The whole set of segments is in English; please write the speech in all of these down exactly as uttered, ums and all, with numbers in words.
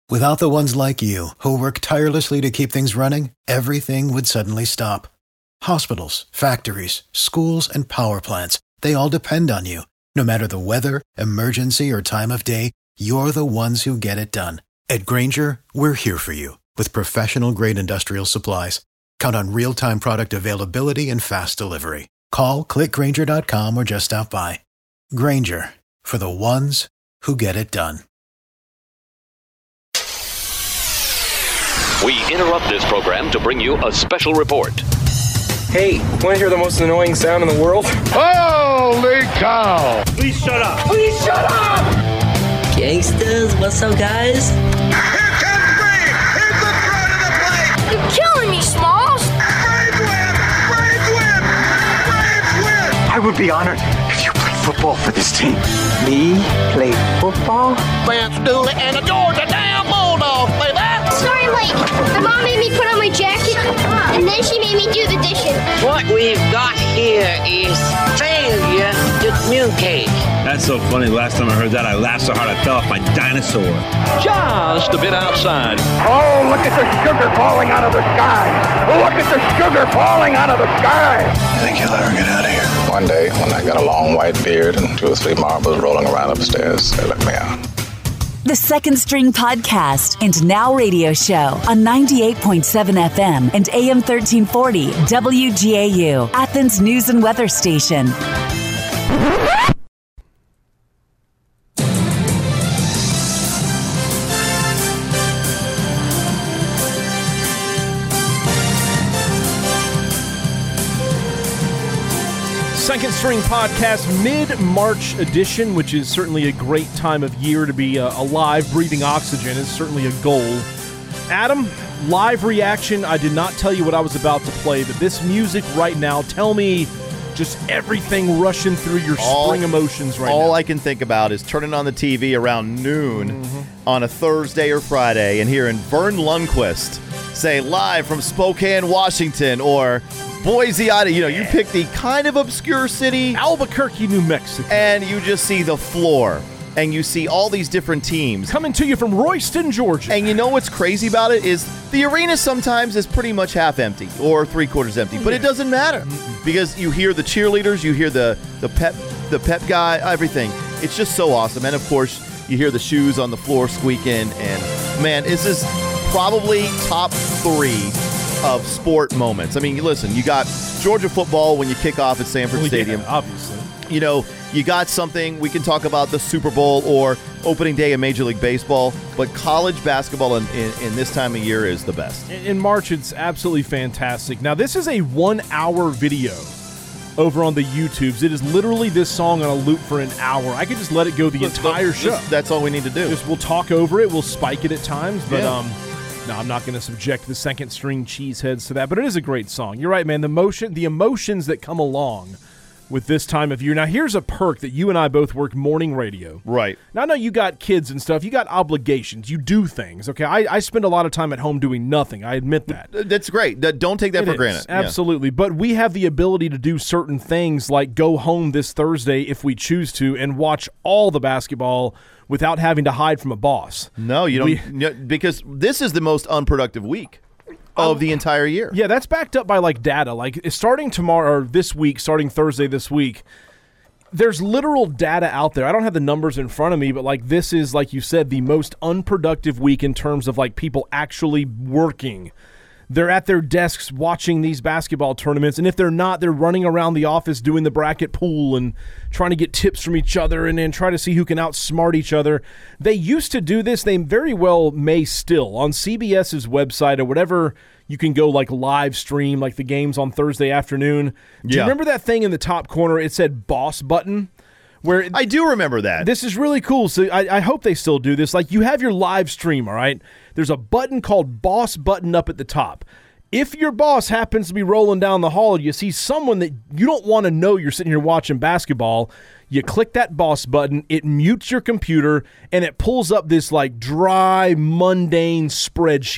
Without the ones like you, who work tirelessly to keep things running, everything would suddenly stop. Hospitals, factories, schools, and power plants, they all depend on you. No matter the weather, emergency, or time of day, you're the ones who get it done. At Grainger, we're here for you with professional-grade industrial supplies. Count on real-time product availability and fast delivery. Call, click Grainger dot com, or just stop by. Grainger, for the ones who get it done. We interrupt this program to bring you a special report. Hey, want to hear the most annoying sound in the world? Holy cow! Please shut up! Please shut up! Gangsters, what's up, guys? Here comes Brave! Here's the front of the plate! You're killing me, Smalls! Braves win! Braves win! Braves win! I would be honored if you played football for this team. Me play football? Vance Dooley and the Georgia damn Bulldogs, baby! Sorry, Mike. My mom made me put on my jacket, and then she made me do the dishes. What we've got here is failure to communicate. That's so funny. Last time I heard that, I laughed so hard I fell off my dinosaur. Just a bit outside. Oh, look at the sugar falling out of the sky! Look at the sugar falling out of the sky! I think you'll ever get out of here. One day, when I got a long white beard and two or three marbles rolling around upstairs, they let me out. The Second String Podcast and Now Radio Show on ninety-eight point seven F M and A M thirteen forty W G A U, Athens News and Weather Station. Second String Podcast mid-March edition, which is certainly a great time of year to be uh, alive. Breathing oxygen is certainly a goal. Adam, live reaction. I did not tell you what I was about to play, but this music right now, tell me just everything rushing through your all, spring emotions right all now. All I can think about is turning on the T V around noon mm-hmm. on a Thursday or Friday and hearing Vern Lundquist say live from Spokane, Washington, or Boise, Idaho. You know, you pick the kind of obscure city. Albuquerque, New Mexico. And you just see the floor. And you see all these different teams. Coming to you from Royston, Georgia. And you know what's crazy about it is the arena sometimes is pretty much half empty or three quarters empty. But yeah. It doesn't matter because you hear the cheerleaders, you hear the, the pep the pep guy, everything. It's just so awesome. And, of course, you hear the shoes on the floor squeaking. And, man, this is probably top three of sport moments. I mean, listen, you got Georgia football when you kick off at Sanford well, Stadium. Yeah, obviously. You know, you got something, we can talk about the Super Bowl or opening day of Major League Baseball, but college basketball in, in, in this time of year is the best. In, in March, it's absolutely fantastic. Now, this is a one-hour video over on the YouTubes. It is literally this song on a loop for an hour. I could just let it go the Let's entire go. show. This, that's all we need to do. Just we'll talk over it. We'll spike it at times, but yeah. um, no, I'm not going to subject the second string cheeseheads to that. But it is a great song. You're right, man. The motion, the emotions that come along with this time of year. Now, here's a perk that you and I both work morning radio. Right. Now, I know you got kids and stuff. You got obligations. You do things, okay? I, I spend a lot of time at home doing nothing. I admit that. That's great. Don't take that it for is, granted. Absolutely. Yeah. But we have the ability to do certain things like go home this Thursday if we choose to and watch all the basketball without having to hide from a boss. No, you don't. We, because this is the most unproductive week of the entire year. Yeah, that's backed up by like data. Like starting tomorrow or this week, starting Thursday this week, there's literal data out there. I don't have the numbers in front of me, but like this is, like you said, the most unproductive week in terms of like people actually working. They're at their desks watching these basketball tournaments, and if they're not, they're running around the office doing the bracket pool and trying to get tips from each other and then try to see who can outsmart each other. They used to do this. They very well may still. On CBS's website or whatever, you can go like live stream like the games on Thursday afternoon. Do yeah. you remember that thing in the top corner? It said boss button. Where I do remember that. This is really cool. So I, I hope they still do this. Like you have your live stream, all right? There's a button called boss button up at the top. If your boss happens to be rolling down the hall and you see someone that you don't want to know you're sitting here watching basketball, you click that boss button, it mutes your computer, and it pulls up this like dry, mundane spreadsheet.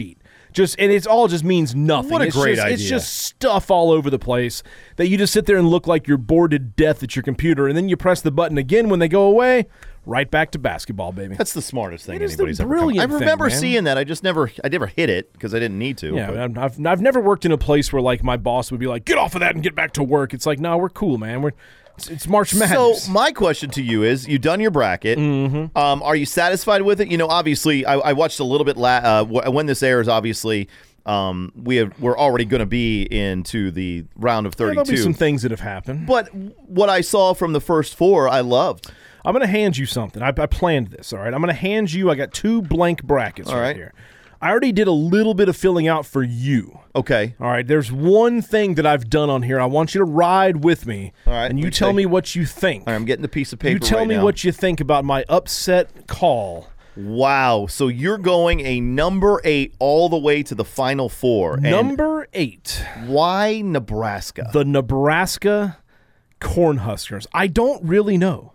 Just and it's all just means nothing. What a it's great just, idea. It's just stuff all over the place that you just sit there and look like you're bored to death at your computer, and then you press the button again when they go away. Right back to basketball, baby. That's the smartest thing It is anybody's the ever come. I brilliant thing, remember man. seeing that. I just never, I never hit it because I didn't need to. Yeah, but- I've I've never worked in a place where like my boss would be like, "Get off of that and get back to work." It's like, no, we're cool, man. We're it's, it's March Madness. So my question to you is: you've done your bracket. Mm-hmm. Um, are you satisfied with it? You know, obviously, I, I watched a little bit. La- uh, wh- when this airs, obviously, um, we have, we're already going to be into the round of Yeah, thirty-two. there'll be some things that have happened. But what I saw from the first four, I loved. I'm going to hand you something. I, I planned this, all right? I'm going to hand you, I got two blank brackets All right, right. here. I already did a little bit of filling out for you. Okay. All right, there's one thing that I've done on here. I want you to ride with me, All right, and you okay. tell me what you think. All right, I'm getting the piece of paper You tell right me now. what you think about my upset call. Wow. So you're going a number eight all the way to the final four. And Number eight, why Nebraska? the Nebraska Cornhuskers. I don't really know.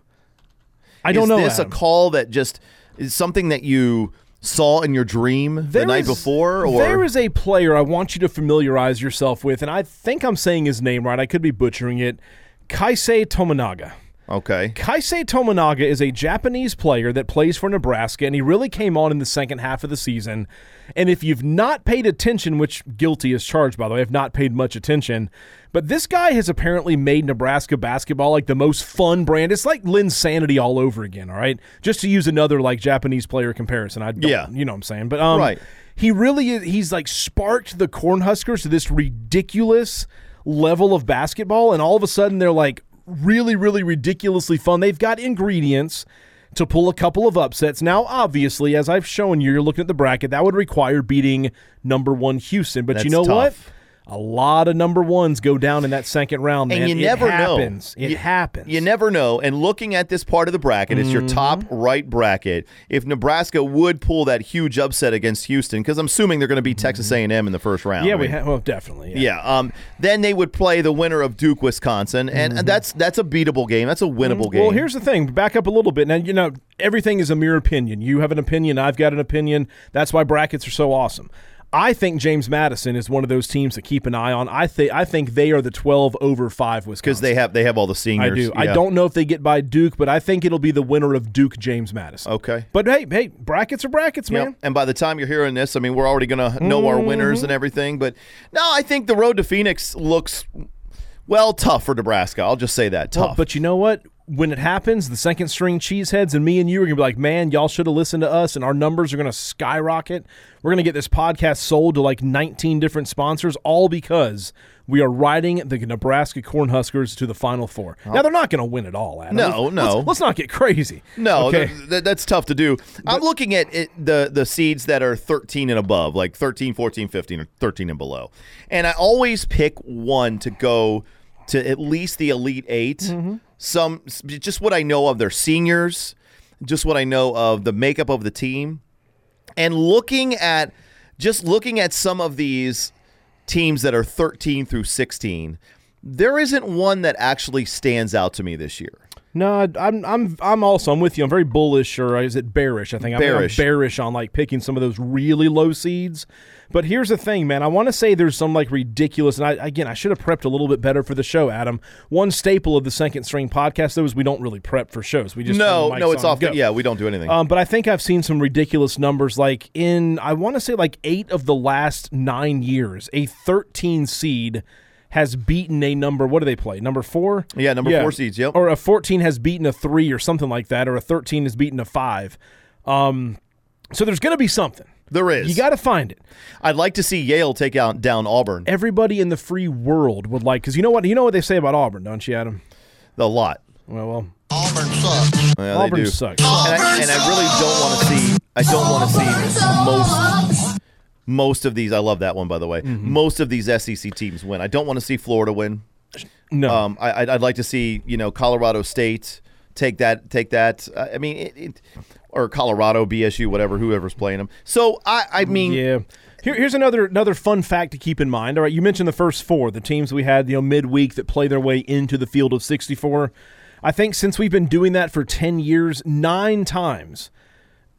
I don't is know. this Adam. a call that just is something that you saw in your dream the There night is- before? Or There is a player I want you to familiarize yourself with, and I think I'm saying his name right. I could be butchering it. Keisei Tominaga. okay. Keisei Tominaga is a Japanese player that plays for Nebraska, and he really came on in the second half of the season. And if you've not paid attention, which guilty is charged, by the way, I've not paid much attention, but this guy has apparently made Nebraska basketball like the most fun brand. It's like Linsanity all over again, all right? Just to use another like Japanese player comparison. I don't, Yeah. you know what I'm saying? But um, Right. he really is, he's like sparked the Cornhuskers to this ridiculous level of basketball, and all of a sudden they're like really, really ridiculously fun. They've got ingredients to pull a couple of upsets. Now, obviously, as I've shown you, you're looking at the bracket, that would require beating number one Houston. But you That's know what? tough. A lot of number ones go down in that second round, man. And you It never happens. know. It you, happens. You never know. And looking at this part of the bracket, it's Mm-hmm. your top right bracket. If Nebraska would pull that huge upset against Houston, because I'm assuming they're going to beat Texas A and M in the first round. Yeah, right? we ha- well, definitely. Yeah. Yeah. Um. Then they would play the winner of Duke, Wisconsin, and, and that's that's a beatable game. That's a winnable game. Well, here's the thing. Back up a little bit. Now, you know, everything is a mere opinion. You have an opinion. I've got an opinion. That's why brackets are so awesome. I think James Madison is one of those teams to keep an eye on. I think I think they are the twelve over five Wisconsin. because they have they have all the seniors. I do. I Yeah. don't know if they get by Duke, but I think it'll be the winner of Duke James Madison. Okay. But hey, hey, brackets are brackets, man. Yep. And by the time you're hearing this, I mean, we're already going to know our winners Mm-hmm. and everything. But no, I think the road to Phoenix looks, well, tough for Nebraska. I'll just say that. Tough. Well, but you know what? When it happens, the second string cheeseheads and me and you are going to be like, man, y'all should have listened to us, and our numbers are going to skyrocket. We're going to get this podcast sold to like nineteen different sponsors, all because we are riding the Nebraska Cornhuskers to the Final Four. Now, they're not going to win it all, Adam. No, Let's- no. Let's, let's not get crazy. No, Okay. th- th- that's tough to do. I'm looking at it, the the seeds that are thirteen and above, like thirteen, fourteen, fifteen, or thirteen and below. And I always pick one to go to at least the Elite Eight. Mm-hmm. Some just what I know of their seniors, just what I know of the makeup of the team. And looking at just looking at some of these teams that are thirteen through sixteen, there isn't one that actually stands out to me this year. No, I- I'm I'm I'm also I'm with you. I'm very bullish, or is it bearish? I think I'm, I'm Bearish. bearish on like picking some of those really low seeds. But here's the thing, man. I want to say there's some like ridiculous, and I again I should have prepped a little bit better for the show, Adam. One staple of the Second String podcast though is we don't really prep for shows. We just no, turn the no, mics it's on off. and The, go. yeah, we don't do anything. Um, but I think I've seen some ridiculous numbers, like in I want to say like eight of the last nine years, a thirteen seed has beaten a number. What do they play? Number four? Yeah, number four seeds, yep. Or a fourteen has beaten a three or something like that, or a thirteen has beaten a five. Um, so there's going to be something. There is. You got to find it. I'd like to see Yale take out down Auburn. Everybody in the free world would like, because you know what? You know what they say about Auburn, don't you, Adam? A lot. Well, well. Auburn sucks. Yeah, Auburn they do. sucks. And I, and I really don't want to see. I don't want to see most. Most of these. I love that one, by the way. Mm-hmm. Most of these S E C teams win. I don't want to see Florida win. No. Um, I, I'd, I'd like to see you know Colorado State take that. Take that. Uh, I mean, it, it, or Colorado, B S U, whatever, whoever's playing them. So I. I mean, yeah. Here, here's another another fun fact to keep in mind. All right, you mentioned the first four, the teams we had, you know, midweek that play their way into the field of sixty-four. I think since we've been doing that for ten years, nine times,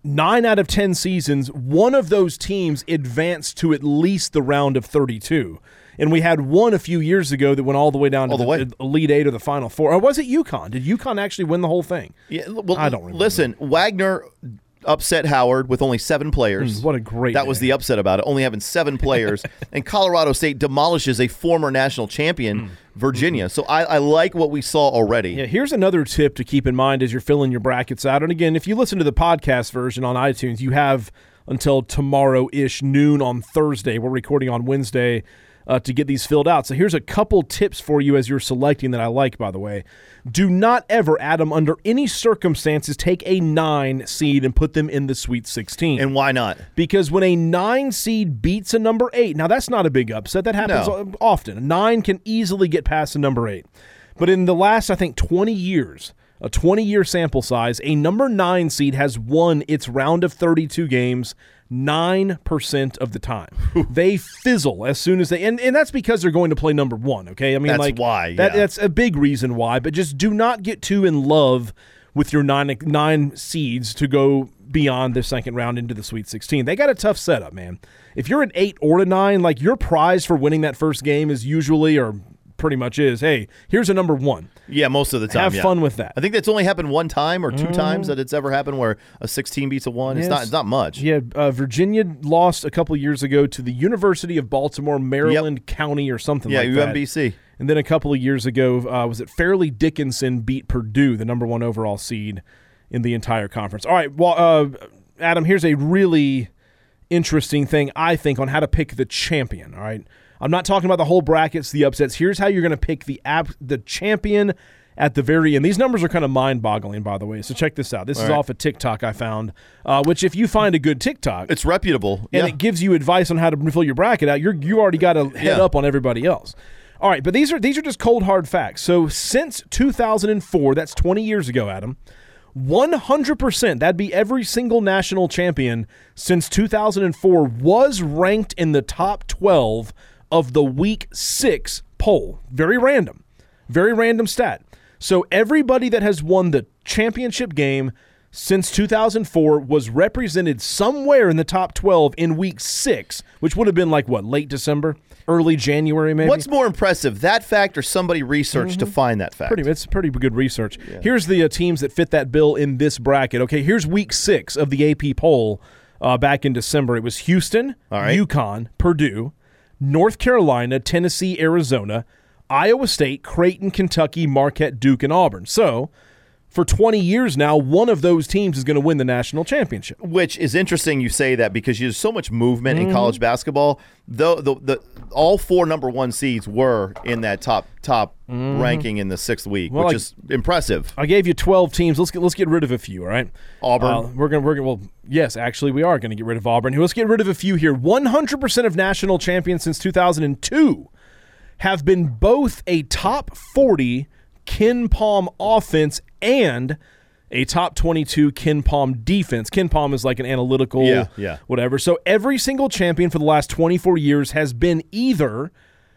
nine out of ten seasons, one of those teams advanced to at least the round of thirty-two. And we had one a few years ago that went all the way down all to the, the, the Elite Eight or the Final Four. Or was it UConn? Did UConn actually win the whole thing? Yeah, well, I don't remember. Listen, Wagner upset Howard with only seven players. Mm, what a great That man. was the upset about it, only having seven players. And Colorado State demolishes a former national champion, mm. Virginia. So I, I like what we saw already. Yeah, here's another tip to keep in mind as you're filling your brackets out. And again, if you listen to the podcast version on iTunes, you have until tomorrow-ish noon on Thursday. We're recording on Wednesday uh, to get these filled out. So here's a couple tips for you as you're selecting that I like, by the way. Do not ever, Adam, under any circumstances, take a nine seed and put them in the Sweet sixteen. And why not? Because when a nine seed beats a number eight, now that's not a big upset. That happens No. often. A nine can easily get past a number eight. But in the last, I think, twenty years, a twenty-year sample size, a number nine seed has won its round of thirty-two games nine percent of the time. They fizzle as soon as they – and and that's because they're going to play number one, okay? I mean, That's like why, that, yeah. That's a big reason why, but just do not get too in love with your nine, nine seeds to go beyond the second round into the Sweet sixteen. They got a tough setup, man. If you're an eight or a nine, like your prize for winning that first game is usually or – pretty much is, hey, here's a number one. Yeah, most of the time. Have yeah. fun with that. I think that's only happened one time or two Mm. times that it's ever happened where a sixteen beats a one. It's Yes. not It's not much. Yeah, uh, Virginia lost a couple years ago to the University of Baltimore, Maryland yep. County or something yeah, like U M B C. that. And then a couple of years ago, uh, was it Fairleigh Dickinson beat Purdue, the number one overall seed in the entire conference. All right, well, uh, Adam, here's a really interesting thing, I think, on how to pick the champion, all right? I'm not talking about the whole brackets, the upsets. Here's how you're going to pick the app, the champion at the very end. These numbers are kind of mind-boggling, by the way, so check this out. This All is right. off a TikTok I found, uh, which if you find a good TikTok, it's reputable, and yeah. it gives you advice on how to fill your bracket out, you're, you already got a head Yeah. up on everybody else. All right, but these are these are just cold, hard facts. So since two thousand four, that's twenty years ago, Adam, one hundred percent, that'd be every single national champion since two thousand four, was ranked in the top twelve of the week six poll. Very random. Very random stat. So everybody that has won the championship game since two thousand four was represented somewhere in the top twelve in week six, which would have been like, what, late December? Early January, maybe? What's more impressive, that fact or somebody researched Mm-hmm. to find that fact? Pretty, it's pretty good research. Yeah. Here's the uh, teams that fit that bill in this bracket. Okay, here's week six of the A P poll uh, back in December. It was Houston, All right. UConn, Purdue, North Carolina, Tennessee, Arizona, Iowa State, Creighton, Kentucky, Marquette, Duke, and Auburn. So, for twenty years now, one of those teams is going to win the national championship. Which is interesting you say that because there's so much movement Mm-hmm. in college basketball. Though the, the all four number one seeds were in that top top Mm-hmm. ranking in the sixth week, Well, which like- is impressive. I gave you twelve teams. Let's get let's get rid of a few, all right? Auburn. Uh, we're gonna we're gonna well, yes, actually, we are gonna get rid of Auburn. Let's get rid of a few here. One hundred percent of national champions since two thousand two have been both a top forty Ken Palm offense and a top twenty-two Ken Palm defense. Ken Palm is like an analytical, Yeah, yeah. whatever. So every single champion for the last twenty-four years has been either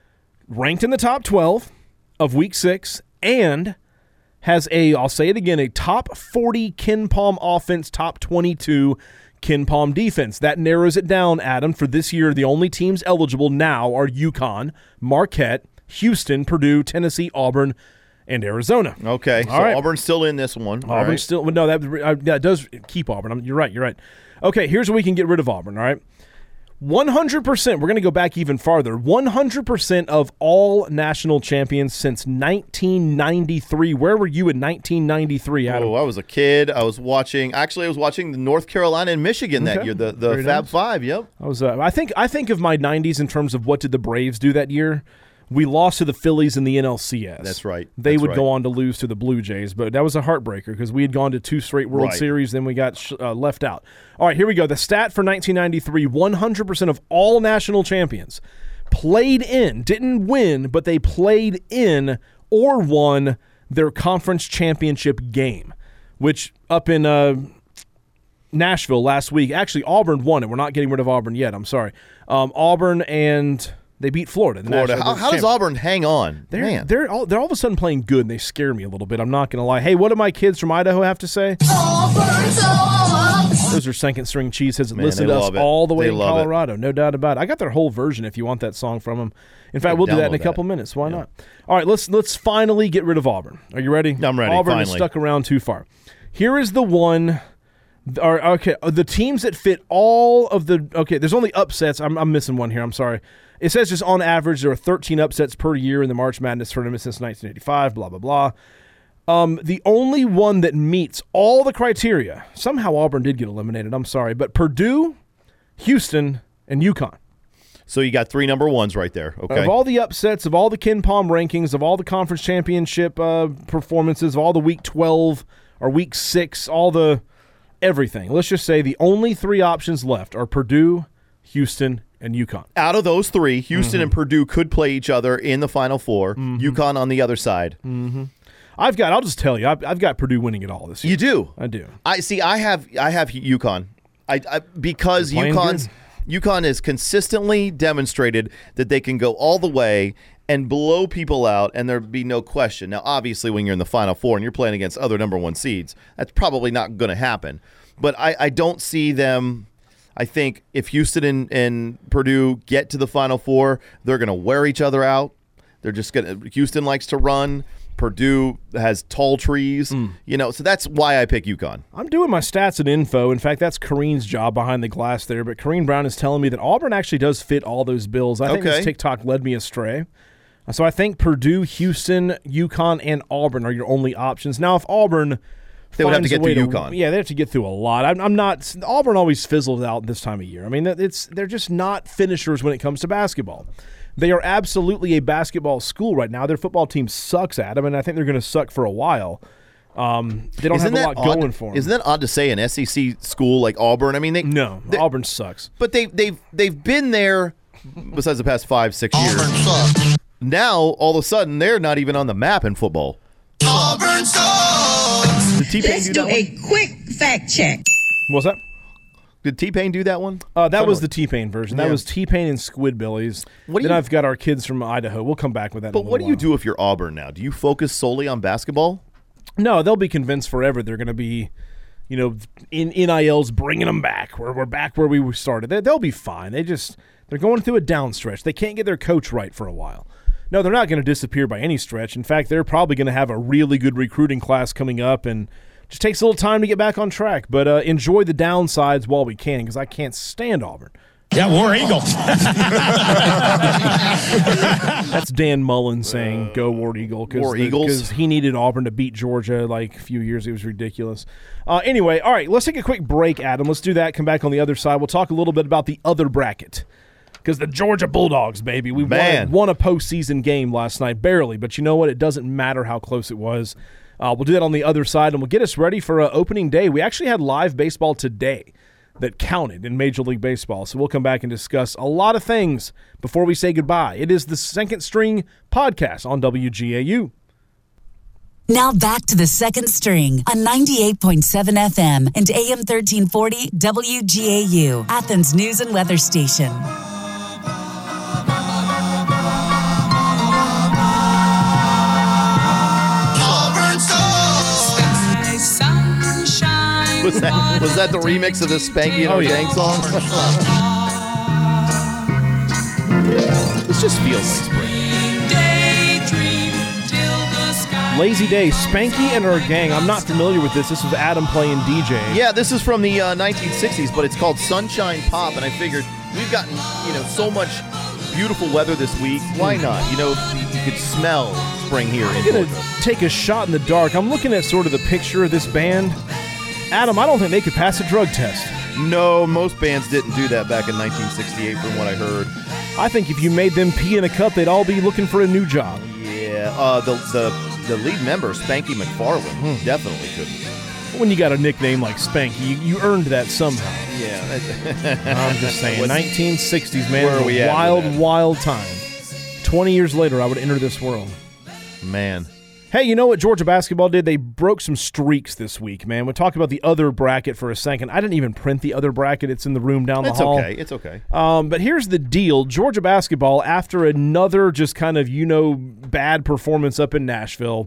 ranked in the top twelve of week six and has a, I'll say it again, a top forty Ken Palm offense, top twenty-two Ken Palm defense. That narrows it down, Adam. For this year, the only teams eligible now are UConn, Marquette, Houston, Purdue, Tennessee, Auburn, and Arizona. Okay, so All right. Auburn's still in this one. All Auburn right. still no that uh, that does keep Auburn. I'm, you're right. You're right. Okay, here's where we can get rid of Auburn. All right, one hundred percent. We're going to go back even farther. one hundred percent of all national champions since nineteen ninety-three. Where were you in nineteen ninety-three, Adam? Oh, I was a kid. I was watching. Actually, I was watching the North Carolina and Michigan that Okay. year. The the Very Fab nice. Five. Yep. I was. Uh, I think. I think of my nineties in terms of what did the Braves do that year. We lost to the Phillies in the N L C S. That's right. They That's would right. go on to lose to the Blue Jays, but that was a heartbreaker because we had gone to two straight World Right. Series, then we got sh- uh, left out. All right, here we go. The stat for nineteen ninety-three, one hundred percent of all national champions played in, didn't win, but they played in or won their conference championship game, which up in uh, Nashville last week, actually Auburn won it. We're not getting rid of Auburn yet. I'm sorry. Um, Auburn and they beat Florida. the Florida. national How, how does champ- Auburn hang on? They're, Man. they're, all, they're all of a sudden playing good, and they scare me a little bit. I'm not going to lie. Hey, what do my kids from Idaho have to say? Auburn's up, Those are second string cheeseheads that Man, listen they to us love it. all the way They in love it. Colorado. No doubt about it. I got their whole version if you want that song from them. In fact, Yeah, we'll do that in a download couple that. minutes. Why not? All right, let's let's finally get rid of Auburn. Are you ready? I'm ready, Auburn is finally. stuck around too far. Here is the one. Or, okay, the teams that fit all of the – okay, there's only upsets. I'm, I'm missing one here. I'm sorry. It says just on average there are thirteen upsets per year in the March Madness tournament since nineteen eighty-five, blah, blah, blah. Um, the only one that meets all the criteria – somehow Auburn did get eliminated. I'm sorry. But Purdue, Houston, and UConn. So you got three number ones right there. Okay. Of all the upsets, of all the Ken Palm rankings, of all the conference championship uh, performances, of all the Week twelve or Week six, all the – everything. Let's just say the only three options left are Purdue, Houston, and UConn. Out of those three, Houston Mm-hmm. and Purdue could play each other in the Final Four. Mm-hmm. UConn on the other side. Mm-hmm. I've got. I'll just tell you. I've, I've got Purdue winning it all this year. You do. I do. I see. I have. I have UConn. I, I because You're playing UConn's UConn has consistently demonstrated that they can go all the way and blow people out, and there'd be no question. Now, obviously, when you're in the Final Four and you're playing against other number one seeds, that's probably not going to happen. But I, I don't see them. I think if Houston and, and Purdue get to the Final Four, they're going to wear each other out. They're just going to. Houston likes to run. Purdue has tall trees. Mm. You know, so that's why I pick UConn. I'm doing my stats and info. In fact, that's Kareen's job behind the glass there. But Kareen Brown is telling me that Auburn actually does fit all those bills. I think Okay. this TikTok led me astray. So I think Purdue, Houston, UConn, and Auburn are your only options. Now, if Auburn They would have to finds a get way through UConn. Yeah, they have to get through a lot. I'm, I'm not. Auburn always fizzles out this time of year. I mean, it's they're just not finishers when it comes to basketball. They are absolutely a basketball school right now. Their football team sucks at them, and I think they're going to suck for a while. Um, they don't Isn't have a that lot odd, going for them. Isn't that odd to say an S E C school like Auburn? I mean, they No, they- Auburn sucks. But they they've they've been there besides the past five six years. Auburn sucks. Now all of a sudden they're not even on the map in football. Auburn sucks. Did T-Pain Let's do do that a one? quick fact check. What's that? Did T-Pain do that one? Uh, that Someone- was the T-Pain version. That Yeah. was T-Pain and Squidbillies. What do then you- I've got our kids from Idaho. We'll come back with that. in a But little what do you while. do if you're Auburn now? Do you focus solely on basketball? No, they'll be convinced forever they're going to be, you know, in N I L's bringing them back. We're, we're back where we started. They, they'll be fine. They just they're going through a down stretch. They can't get their coach right for a while. No, they're not going to disappear by any stretch. In fact, they're probably going to have a really good recruiting class coming up, and just takes a little time to get back on track. But uh, enjoy the downsides while we can, because I can't stand Auburn. Yeah, War Eagle. That's Dan Mullen saying, "Go War Eagle," War Eagles? because he needed Auburn to beat Georgia like a few years. It was ridiculous. Uh, anyway, all right, let's take a quick break, Adam. Let's do that. Come back on the other side. We'll talk a little bit about the other bracket, because the Georgia Bulldogs, baby, we Man. won, won a postseason game last night, barely. But you know what? It doesn't matter how close it was. Uh, we'll do that on the other side, and we'll get us ready for uh, opening day. We actually had live baseball today that counted in Major League Baseball. So we'll come back and discuss a lot of things before we say goodbye. It is the Second String Podcast on W G A U. Now back to the Second String on ninety-eight point seven F M and A M thirteen forty W G A U, Athens News and Weather Station. Was that was that the remix of the Spanky and Oh, Our yeah. Gang song? This just feels like spring. Lazy Day, Spanky and her gang. I'm not familiar with this. This was Adam playing D J. Yeah, this is from the uh, nineteen sixties, but it's called Sunshine Pop, and I figured we've gotten, you know, so much beautiful weather this week. Why not? You know, you could smell spring here in I'm going Georgia. to take a shot in the dark. I'm looking at sort of the picture of this band. Adam, I don't think they could pass a drug test. No, most bands didn't do that back in nineteen sixty-eight from what I heard. I think if you made them pee in a cup, they'd all be looking for a new job. Yeah, uh, the, the, the lead member, Spanky McFarlane, Hmm. definitely couldn't. When you got a nickname like Spanky, you, you earned that somehow. Yeah. I'm just saying, What's- nineteen sixties, man, Where are was we a at wild, with that? wild time. twenty years later, I would enter this world. Man. Hey, you know what Georgia basketball did? They broke some streaks this week, man. We'll talk about the other bracket for a second. I didn't even print the other bracket. It's in the room down the It's hall. okay. It's okay. Um, but here's the deal. Georgia basketball, after another just kind of, you know, bad performance up in Nashville,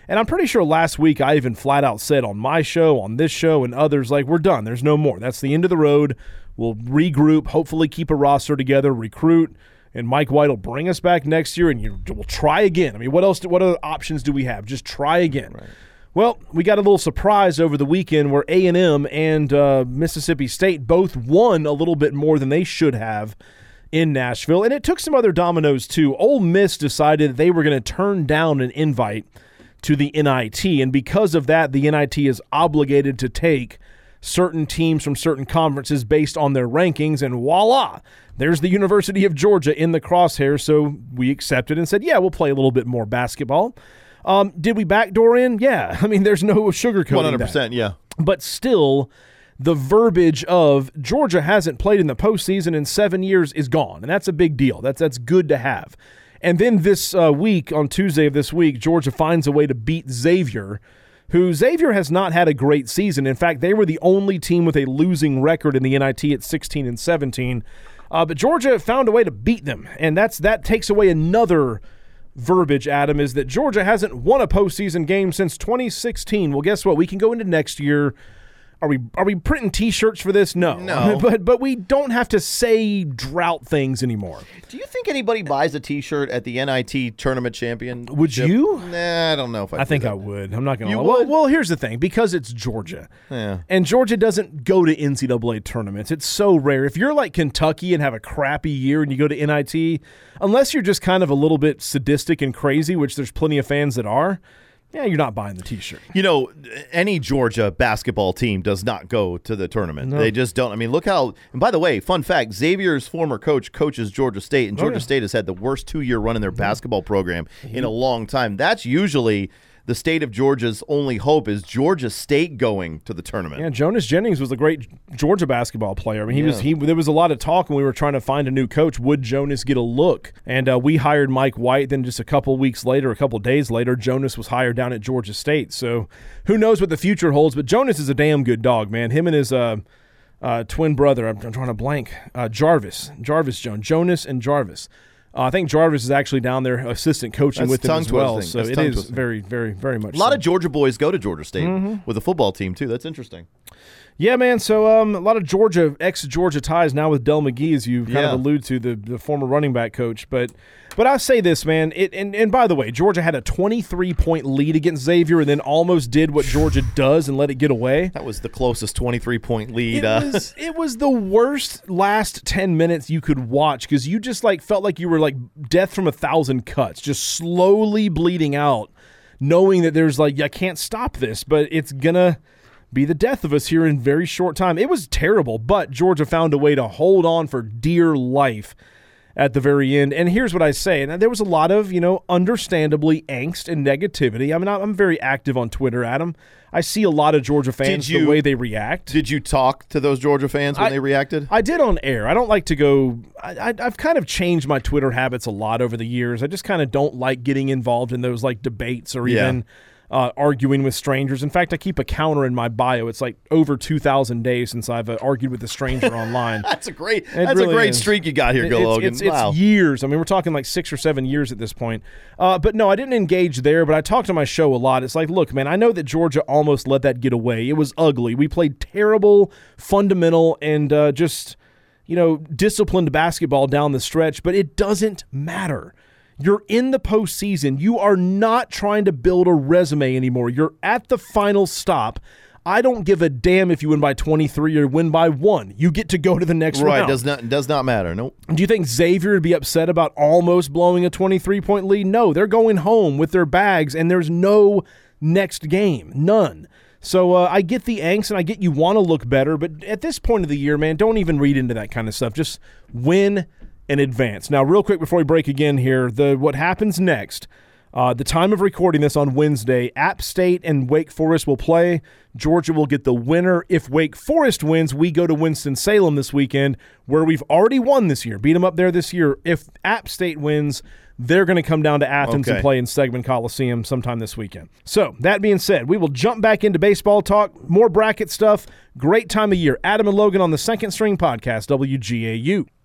And I'm pretty sure last week I even flat out said on my show, on this show, and others, like, we're done. There's no more. That's the end of the road. We'll regroup, hopefully keep a roster together, recruit, and Mike White will bring us back next year, and you, we'll try again. I mean, what else? Do, what other options do we have? Just try again. Right. Well, we got a little surprise over the weekend where A and M and uh, Mississippi State both won a little bit more than they should have in Nashville, and it took some other dominoes too. Ole Miss decided that they were going to turn down an invite to the N I T, and because of that, the N I T is obligated to take certain teams from certain conferences based on their rankings, and voila, there's the University of Georgia in the crosshairs, so we accepted and said, yeah, we'll play a little bit more basketball. Um, did we backdoor in? Yeah. I mean, there's no sugarcoating one hundred percent, that. Yeah. But still, the verbiage of Georgia hasn't played in the postseason in seven years is gone, and that's a big deal. That's that's good to have. And then this uh, week, on Tuesday of this week, Georgia finds a way to beat Xavier, who Xavier has not had a great season. In fact, they were the only team with a losing record in the N I T at sixteen and seventeen. Uh, but Georgia found a way to beat them, and that's that takes away another verbiage, Adam, is that Georgia hasn't won a postseason game since twenty sixteen. Well, guess what? We can go into next year. Are we are we printing T-shirts for this? No. No. but but we don't have to say drought things anymore. Do you think anybody buys a T-shirt at the N I T tournament champion? Would you? Nah, I don't know if I I think that. I would. I'm not going to You lie. Well, would? well, here's the thing. Because it's Georgia. Yeah. And Georgia doesn't go to N C double A tournaments. It's so rare. If you're like Kentucky and have a crappy year and you go to N I T, unless you're just kind of a little bit sadistic and crazy, which there's plenty of fans that are, yeah, you're not buying the T-shirt. You know, any Georgia basketball team does not go to the tournament. No. They just don't. I mean, look how – and by the way, fun fact, Xavier's former coach coaches Georgia State, and Oh, Georgia yeah. State has had the worst two-year run in their basketball program in a long time. That's usually the state of Georgia's only hope is Georgia State going to the tournament. Yeah, Jonas Jennings was a great Georgia basketball player. I mean, he Yeah. was he. There was a lot of talk when we were trying to find a new coach. Would Jonas get a look? And uh, we hired Mike White. Then just a couple weeks later, a couple days later, Jonas was hired down at Georgia State. So who knows what the future holds? But Jonas is a damn good dog, man. Him and his uh, uh, twin brother. I'm, I'm trying to blank. Uh, Jarvis, Jarvis Jones, Jonas and Jarvis. Uh, I think Jarvis is actually down there assistant coaching That's with them tongue as well. twisting. So That's it tongue is twisting. very, very, very much A lot so. of Georgia boys go to Georgia State Mhm. with the football team, too. That's interesting. Yeah, man. So um, a lot of Georgia, ex-Georgia ties now with Del McGee, as you kind Yeah. of allude to, the, the former running back coach. But but I say this, man. It and, and by the way, Georgia had a twenty-three point lead against Xavier and then almost did what Georgia does and let it get away. That was the closest twenty-three point lead. It uh, was, it was the worst last ten minutes you could watch because you just like felt like you were like death from a thousand cuts, just slowly bleeding out, knowing that there's like, I can't stop this, but it's going to be the death of us here in very short time. It was terrible, but Georgia found a way to hold on for dear life at the very end. And here's what I say. And there was a lot of, you know, understandably angst and negativity. I mean, I'm very active on Twitter, Adam. I see a lot of Georgia fans, Did you- the way they react. Did you talk to those Georgia fans when I- they reacted? I did on air. I don't like to go I, I, I've kind of changed my Twitter habits a lot over the years. I just kind of don't like getting involved in those like debates or Yeah. even uh, arguing with strangers. In fact, I keep a counter in my bio. It's like over two thousand days since I've uh, argued with a stranger online. That's a great It that's really a great is. streak you got here, It- Go it's, Logan. It's, it's wow. years. I mean, we're talking like six or seven years at this point. Uh, but no, I didn't engage there, but I talked to my show a lot. It's like, look, man, I know that Georgia almost let that get away. It was ugly. We played terrible, fundamental, and uh, just, you know, disciplined basketball down the stretch, but it doesn't matter. You're in the postseason. You are not trying to build a resume anymore. You're at the final stop. I don't give a damn if you win by twenty-three or win by one. You get to go to the next right, round. does not does not matter. Nope. Do you think Xavier would be upset about almost blowing a twenty-three point lead? No, they're going home with their bags, and there's no next game. None. So uh, I get the angst, and I get you want to look better, but at this point of the year, man, don't even read into that kind of stuff. Just win and advance. Now, real quick before we break again here, the what happens next, uh, the time of recording this on Wednesday, App State and Wake Forest will play. Georgia will get the winner. If Wake Forest wins, we go to Winston-Salem this weekend, where we've already won this year. Beat them up there this year. If App State wins, they're going to come down to Athens Okay. and play in Stegman Coliseum sometime this weekend. So, that being said, we will jump back into baseball talk, more bracket stuff. Great time of year. Adam and Logan on the Second String Podcast, W G A U.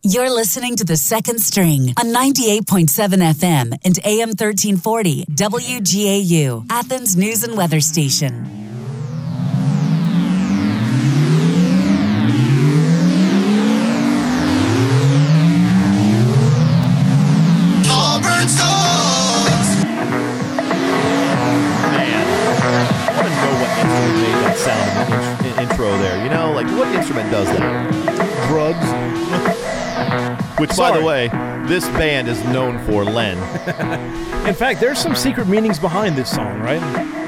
You're listening to The Second String on ninety-eight point seven F M and A M thirteen forty W G A U, Athens News and Weather Station. Auburn Songs. Man, I want to know what instrument made that sound in the in- intro there. You know, like what instrument does that? Drugs. Which, Sorry. by the way, this band is known for, Len. In fact, there's some secret meanings behind this song, right?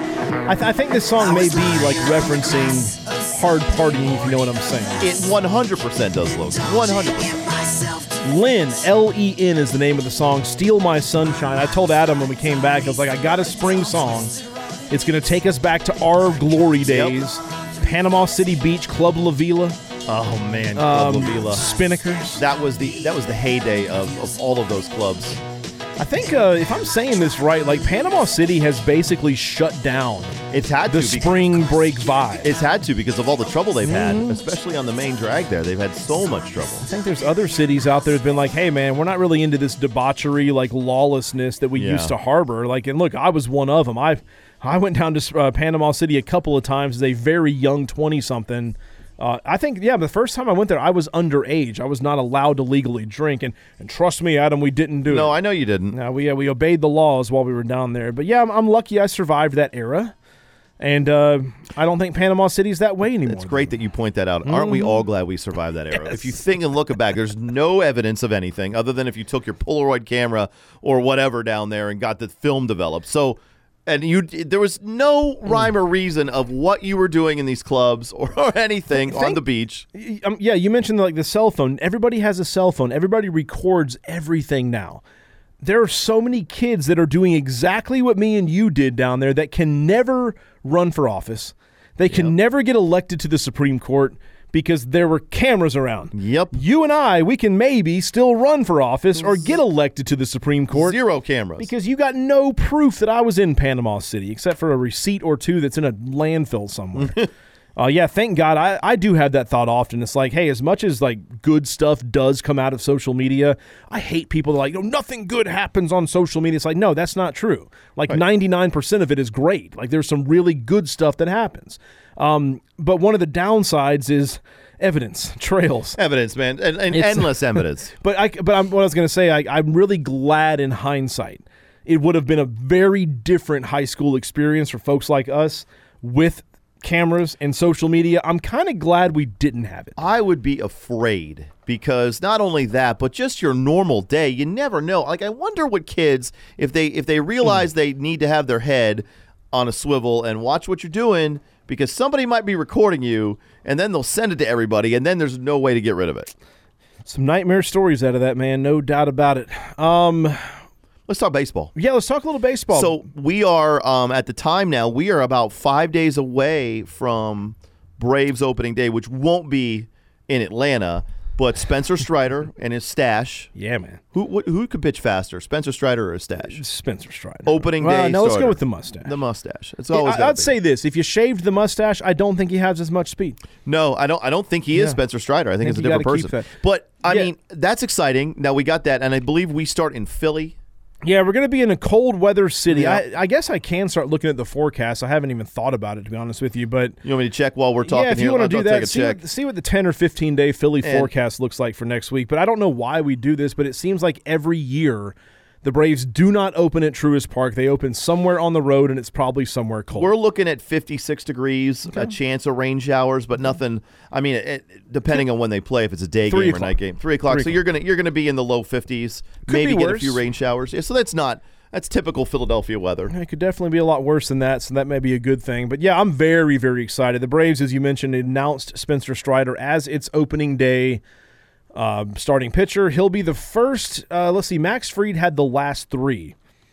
I, th- I think this song may be like referencing hard partying, if you know what I'm saying. It one hundred percent does, Logan. one hundred percent. Lynn, L E N is the name of the song, Steal My Sunshine. I told Adam when we came back, I was like, I got a spring song. It's going to take us back to our glory days. Yep. Panama City Beach, Club La Vila. Oh man, Club um, La Vila. Spinnakers. That was the that was the heyday of, of all of those clubs. I think uh, if I'm saying this right, like Panama City has basically shut down. It's had the to spring break vibe. It's had to because of all the trouble they've had, mm-hmm. especially on the main drag there. They've had so much trouble. I think there's other cities out there that've been like, hey man, we're not really into this debauchery, like lawlessness that we Yeah. used to harbor. Like, and look, I was one of them. I I went down to uh, Panama City a couple of times as a very young twenty-something. Uh, I think, yeah, the first time I went there, I was underage. I was not allowed to legally drink. And, and trust me, Adam, we didn't do no, it. No, I know you didn't. No, we, uh, we obeyed the laws while we were down there. But, yeah, I'm, I'm lucky I survived that era. And uh, I don't think Panama City's that way anymore. It's great that you point that out. Mm-hmm. Aren't we all glad we survived that era? Yes. If you think and look back, there's no evidence of anything other than if you took your Polaroid camera or whatever down there and got the film developed. So... And you, there was no rhyme or reason of what you were doing in these clubs or, or anything Think, on the beach. Um, yeah, you mentioned like the cell phone. Everybody has a cell phone. Everybody records everything now. There are so many kids that are doing exactly what me and you did down there that can never run for office. They can yep. never get elected to the Supreme Court because there were cameras around. Yep. You and I, we can maybe still run for office or get elected to the Supreme Court. Zero cameras. Because you got no proof that I was in Panama City, except for a receipt or two that's in a landfill somewhere. uh, yeah, thank God. I, I do have that thought often. It's like, hey, as much as like good stuff does come out of social media, I hate people that are like, oh, nothing good happens on social media. It's like, no, that's not true. Like right. ninety-nine percent of it is great. Like there's some really good stuff that happens. Um, but one of the downsides is evidence, trails. Evidence, man, and, and endless evidence. But I, but I'm, what I was going to say, I, I'm really glad in hindsight. It would have been a very different high school experience for folks like us with cameras and social media. I'm kind of glad we didn't have it. I would be afraid because not only that, but just your normal day, you never know. Like, I wonder what kids, if they if they realize mm. they need to have their head on a swivel and watch what you're doing, because somebody might be recording you, and then they'll send it to everybody, and then there's no way to get rid of it. Some nightmare stories out of that, man. No doubt about it. Um, let's talk baseball. Yeah, let's talk a little baseball. So we are, um, at the time now, we are about five days away from Braves opening day, which won't be in Atlanta. But Spencer Strider and his stash. Yeah, man. Who who, who could pitch faster, Spencer Strider or his stash? Spencer Strider. Opening well, day No, let's starter. go with the mustache. The mustache. It's always yeah, I'd be. say this. If you shaved the mustache, I don't think he has as much speed. No, I don't I don't think he is yeah. Spencer Strider. I think, I think it's a different person. That. But, I yeah. mean, that's exciting. Now, we got that, and I believe we start in Philly. Yeah, we're going to be in a cold weather city. Yeah. I, I guess I can start looking at the forecast. I haven't even thought about it, to be honest with you. But you want me to check while we're talking? Yeah, if you here? want to do I'll that, take a see, check. What, see what the ten or fifteen day Philly and, forecast looks like for next week. But I don't know why we do this, but it seems like every year the Braves do not open at Truist Park. They open somewhere on the road, and it's probably somewhere cold. We're looking at fifty-six degrees, okay. a chance of rain showers, but nothing. I mean, it, depending on when they play, if it's a day Three game o'clock. or night game, three o'clock. Three so o'clock. you're gonna you're gonna be in the low fifties, Could maybe get worse. a few rain showers. Yeah, so that's not. That's typical Philadelphia weather. It could definitely be a lot worse than that, so that may be a good thing. But, yeah, I'm very, very excited. The Braves, as you mentioned, announced Spencer Strider as its opening day uh, starting pitcher. He'll be the first uh, – let's see, Max Fried had the last three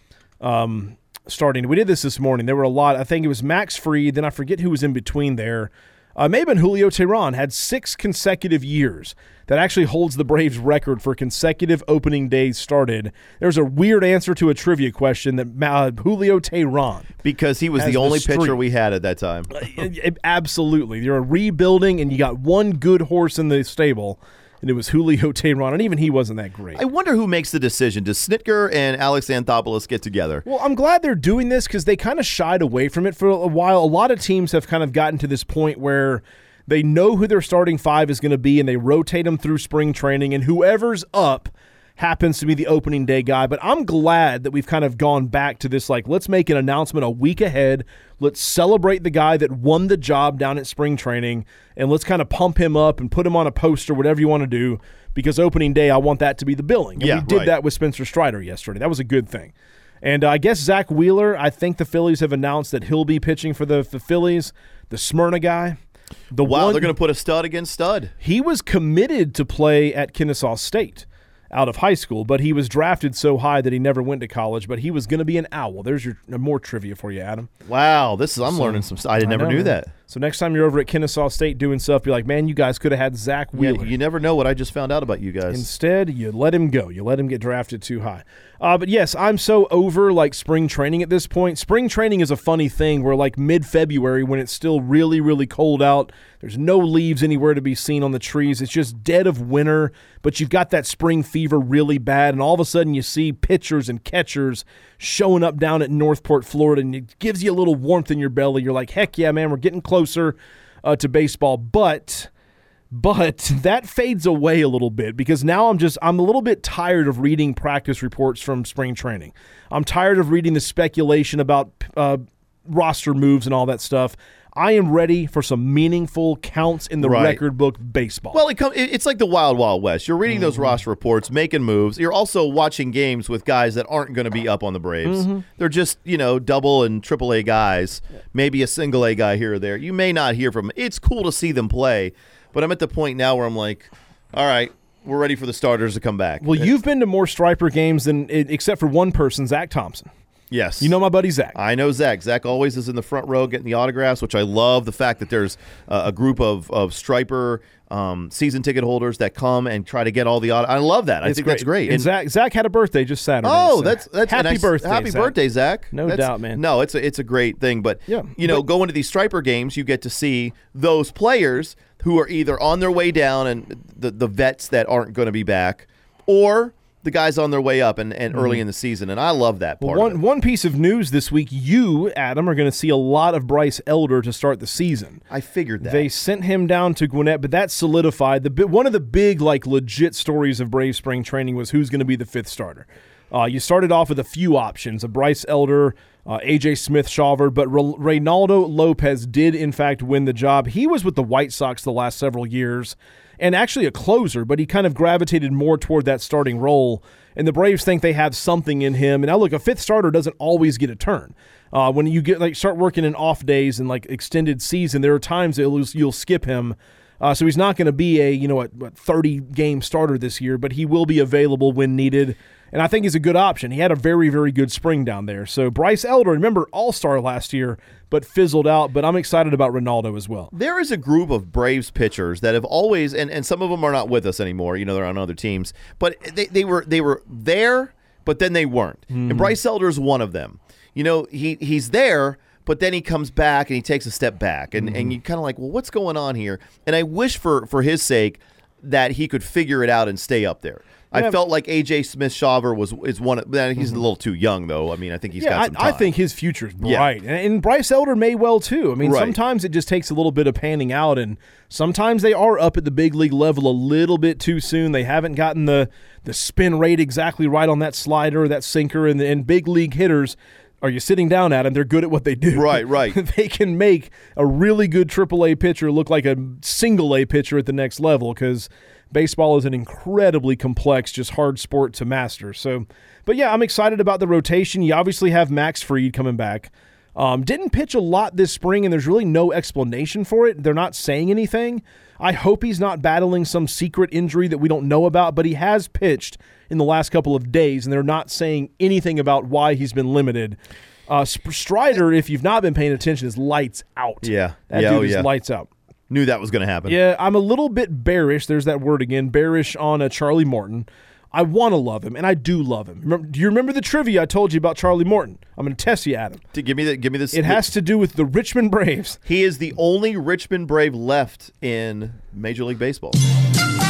um, starting. We did this this morning. There were a lot. I think it was Max Fried, then I forget who was in between there. Uh, maybe Julio Teheran had six consecutive years. That actually holds the Braves' record for consecutive opening days started. There's a weird answer to a trivia question that uh, Julio Teheran. Because he was the only the pitcher we had at that time. Absolutely. You're rebuilding, and you got one good horse in the stable, and it was Julio Teheran, and even he wasn't that great. I wonder who makes the decision. Does Snitker and Alex Anthopoulos get together? Well, I'm glad they're doing this because they kind of shied away from it for a while. A lot of teams have kind of gotten to this point where they know who their starting five is going to be, and they rotate them through spring training, and whoever's up happens to be the opening day guy. But I'm glad that we've kind of gone back to this, like, let's make an announcement a week ahead. Let's celebrate the guy that won the job down at spring training, and let's kind of pump him up and put him on a poster, whatever you want to do, because opening day, I want that to be the billing. And yeah, we did right. that with Spencer Strider yesterday. That was a good thing. And uh, I guess Zach Wheeler, I think the Phillies have announced that he'll be pitching for the, the Phillies, the Smyrna guy. The wow, one, they're going to put a stud against stud. He was committed to play at Kennesaw State out of high school, but he was drafted so high that he never went to college, but he was going to be an Owl. There's your more trivia for you, Adam. Wow, this is I'm so, learning some stuff. I, I never know, knew man. that. So next time you're over at Kennesaw State doing stuff, you're like, man, you guys could have had Zach Wheeler. Yeah, you never know what I just found out about you guys. Instead, you let him go. You let him get drafted too high. Uh, but yes, I'm so over like spring training at this point. Spring training is a funny thing where like mid-February when it's still really, really cold out, there's no leaves anywhere to be seen on the trees. It's just dead of winter, but you've got that spring fever really bad, and all of a sudden you see pitchers and catchers showing up down at Northport, Florida, and it gives you a little warmth in your belly. You're like, heck yeah, man, we're getting closer uh, to baseball. But but that fades away a little bit because now I'm just I'm a little bit tired of reading practice reports from spring training. I'm tired of reading the speculation about uh, roster moves and all that stuff. I am ready for some meaningful counts in the right. record book baseball. Well, it come, it's like the Wild Wild West. You're reading mm-hmm. those roster reports, making moves. You're also watching games with guys that aren't going to be up on the Braves. Mm-hmm. They're just, you know, double and triple A guys, maybe a single A guy here or there. You may not hear from them. It's cool to see them play, but I'm at the point now where I'm like, all right, we're ready for the starters to come back. Well, you've been to more Striper games than except for one person, Zach Thompson. Yes. You know my buddy Zach. I know Zach. Zach always is in the front row getting the autographs, which I love. The fact that there's uh, a group of, of Striper um, season ticket holders that come and try to get all the auto- I love that. I it's think great. that's great. And, and Zach Zach had a birthday just Saturday. Oh, so that's that's happy nice, birthday. Happy Zach. birthday, Zach. No that's, doubt, man. No, it's a, it's a great thing. But, yeah, you know, but, going to these Striper games, you get to see those players who are either on their way down and the, the vets that aren't going to be back, or the guys on their way up and, and early in the season, and I love that part. Well, one of it. one piece of news this week: you, Adam, are going to see a lot of Bryce Elder to start the season. I figured that they sent him down to Gwinnett, but that solidified the one of the big, like, legit stories of Brave spring training was who's going to be the fifth starter. Uh, you started off with a few options: a Bryce Elder, uh, A J Smith-Shawver, but Re- Reynaldo Lopez did in fact win the job. He was with the White Sox the last several years, and actually a closer, but he kind of gravitated more toward that starting role. And the Braves think they have something in him. And now, look, a fifth starter doesn't always get a turn. Uh, when you get like start working in off days and like extended season, there are times that you'll, you'll skip him. Uh, so he's not going to be a you know a thirty game starter this year, but he will be available when needed. And I think he's a good option. He had a very, very good spring down there. So Bryce Elder, remember, all-star last year, but fizzled out. But I'm excited about Reynaldo as well. There is a group of Braves pitchers that have always, and, and some of them are not with us anymore. You know, they're on other teams. But they, they were they were there, but then they weren't. Mm. And Bryce Elder's one of them. You know, he he's there, but then he comes back and he takes a step back. And, mm-hmm. and you're kind of like, well, what's going on here? And I wish for, for his sake that he could figure it out and stay up there. I felt like A J Smith-Shawver was is one. Of, man, he's mm-hmm. a little too young, though. I mean, I think he's yeah, got some time. I, I think his future's bright, yeah. and, and Bryce Elder may well too. I mean, right. sometimes it just takes a little bit of panning out, and sometimes they are up at the big league level a little bit too soon. They haven't gotten the the spin rate exactly right on that slider, that sinker, and, and big league hitters. Are you sitting down at them? They're good at what they do. Right, right. They can make a really good triple A pitcher look like a single A pitcher at the next level because baseball is an incredibly complex, just hard sport to master. So, but yeah, I'm excited about the rotation. You obviously have Max Fried coming back. Um, didn't pitch a lot this spring, and there's really no explanation for it. They're not saying anything. I hope he's not battling some secret injury that we don't know about, but he has pitched in the last couple of days, and they're not saying anything about why he's been limited. Uh, Strider, if you've not been paying attention, is lights out. Yeah. That yeah, dude oh, is yeah. lights out. Knew that was going to happen. Yeah, I'm a little bit bearish. There's that word again, bearish on a Charlie Morton. I want to love him, and I do love him. Remember, do you remember the trivia I told you about Charlie Morton? I'm going to test you, Adam. To give me the, give me this. It has to do with the Richmond Braves. He is the only Richmond Brave left in Major League Baseball.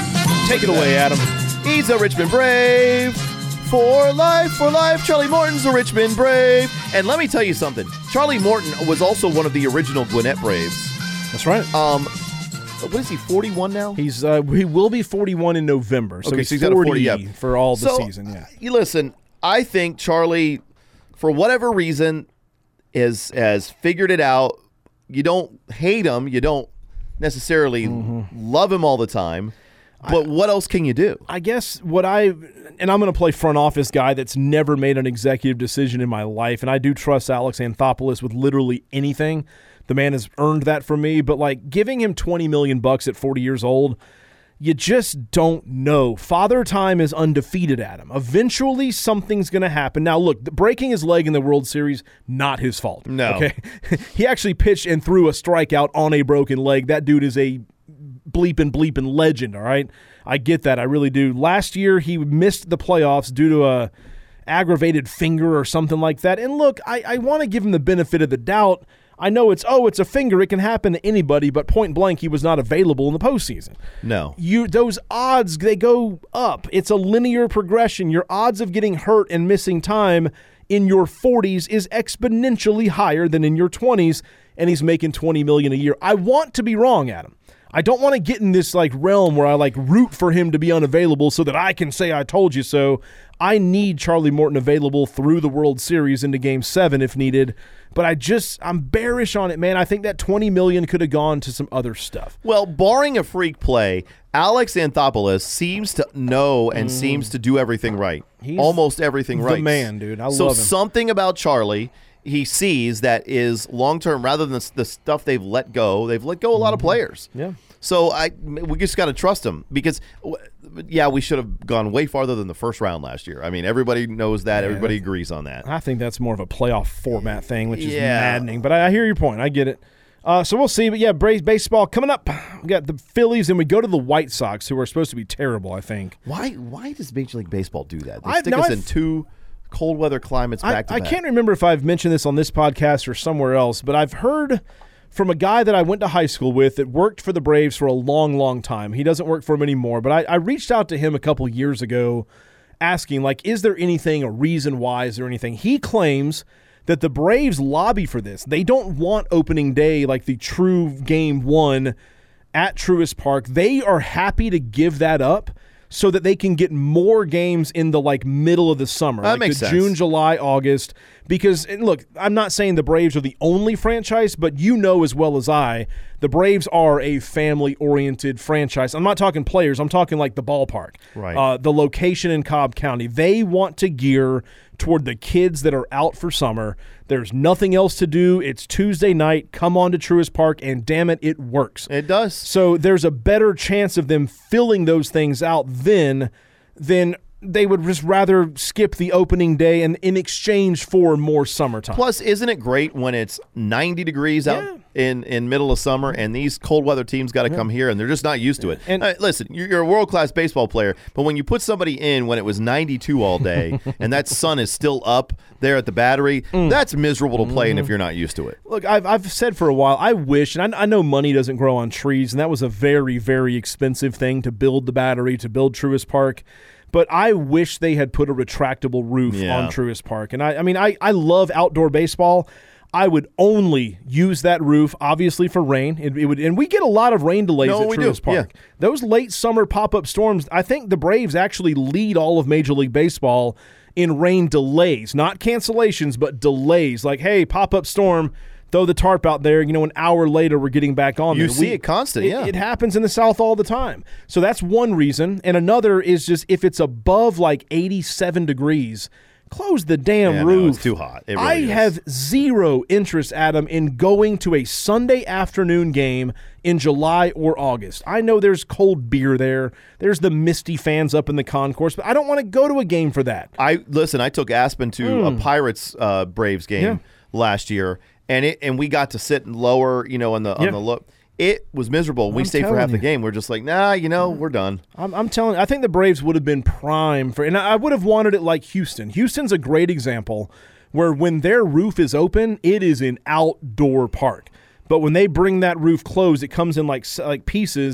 Take it away, Adam. He's a Richmond Brave. For life, for life, Charlie Morton's a Richmond Brave. And let me tell you something. Charlie Morton was also one of the original Gwinnett Braves. That's right. Um, what is he, forty-one now? He's uh, He will be forty-one in November. So okay, he's, so he's forty, got a forty, yeah. for all the so, season. Yeah. You listen, I think Charlie, for whatever reason, is, has figured it out. You don't hate him. You don't necessarily mm-hmm. love him all the time. But I, what else can you do? I guess what I, and I'm going to play front office guy that's never made an executive decision in my life, and I do trust Alex Anthopoulos with literally anything. The man has earned that from me, but like giving him twenty million bucks at forty years old, you just don't know. Father Time is undefeated, Adam. Eventually, something's going to happen. Now, look, breaking his leg in the World Series, not his fault. No. Okay? He actually pitched and threw a strikeout on a broken leg. That dude is a bleeping, bleeping legend, all right? I get that. I really do. Last year, he missed the playoffs due to a aggravated finger or something like that. And look, I, I want to give him the benefit of the doubt. I know it's, oh, it's a finger. It can happen to anybody, but point blank, he was not available in the postseason. No. You Those odds, they go up. It's a linear progression. Your odds of getting hurt and missing time in your forties is exponentially higher than in your twenties, and he's making twenty million dollars a year. I want to be wrong, Adam. I don't want to get in this like realm where I like root for him to be unavailable so that I can say I told you so. I need Charlie Morton available through the World Series into Game seven if needed. But I just, I'm bearish on it, man. I think that twenty million dollars could have gone to some other stuff. Well, barring a freak play, Alex Anthopoulos seems to know and mm. seems to do everything right. He's almost everything right. The man, dude. I so love him. So something about Charlie he sees that is long-term rather than the, the stuff they've let go. They've let go a lot of players. Yeah. So I we just got to trust him because, yeah, we should have gone way farther than the first round last year. I mean, everybody knows that. Yeah, everybody agrees on that. I think that's more of a playoff format thing, which is yeah. maddening. But I, I hear your point. I get it. Uh, so we'll see. But, yeah, Braves baseball coming up. We got the Phillies, and we go to the White Sox, who are supposed to be terrible, I think. Why Why does Major League Baseball do that? They I, stick no, us I've, in two cold weather climates back I, to I back. can't remember if I've mentioned this on this podcast or somewhere else, but I've heard from a guy that I went to high school with that worked for the Braves for a long, long time. He doesn't work for them anymore, but I, I reached out to him a couple years ago asking, like, is there anything, a reason why, is there anything? He claims that the Braves lobby for this. They don't want opening day like the true game one at Truist Park. They are happy to give that up so that they can get more games in the like middle of the summer, that like makes the sense. June, July, August. Because and look, I'm not saying the Braves are the only franchise, but you know as well as I, the Braves are a family-oriented franchise. I'm not talking players. I'm talking like the ballpark, right? Uh, the location in Cobb County. They want to gear toward the kids that are out for summer. There's nothing else to do. It's Tuesday night. Come on to Truist Park, and damn it, it works. It does. So there's a better chance of them filling those things out then than they would just rather skip the opening day and in exchange for more summertime. Plus, isn't it great when it's ninety degrees out yeah. in, in middle of summer and these cold weather teams got to yeah. come here and they're just not used to it? And uh, listen, you're, you're a world-class baseball player, but when you put somebody in when it was ninety-two all day and that sun is still up there at the Battery, mm. that's miserable to play mm-hmm. in if you're not used to it. Look, I've, I've said for a while, I wish, and I, I know money doesn't grow on trees, and that was a very, very expensive thing to build the Battery, to build Truist Park. But I wish they had put a retractable roof yeah. on Truist Park. And I, I mean, I, I love outdoor baseball. I would only use that roof, obviously, for rain. It, it would, and we get a lot of rain delays no, at we Truist do. Park. Yeah. Those late summer pop-up storms, I think the Braves actually lead all of Major League Baseball in rain delays. Not cancellations, but delays. Like, hey, pop-up storm, throw the tarp out there, you know, an hour later we're getting back on you there. see we, it constant, it, yeah. It happens in the South all the time. So that's one reason. And another is just if it's above like eighty-seven degrees, close the damn yeah, roof. No, it's too hot. It really I is. have zero interest, Adam, in going to a Sunday afternoon game in July or August. I know there's cold beer there. There's the Misty fans up in the concourse, but I don't want to go to a game for that. I Listen, I took Aspen to mm. a Pirates uh, Braves game yeah. last year. And it and we got to sit lower, you know, on the yeah. on the look. It was miserable. We I'm stayed for half you. the game. We're just like, nah, you know, we're done. I'm, I'm telling you, I think the Braves would have been prime for, and I would have wanted it like Houston. Houston's a great example where when their roof is open, it is an outdoor park. But when they bring that roof closed, it comes in like like pieces,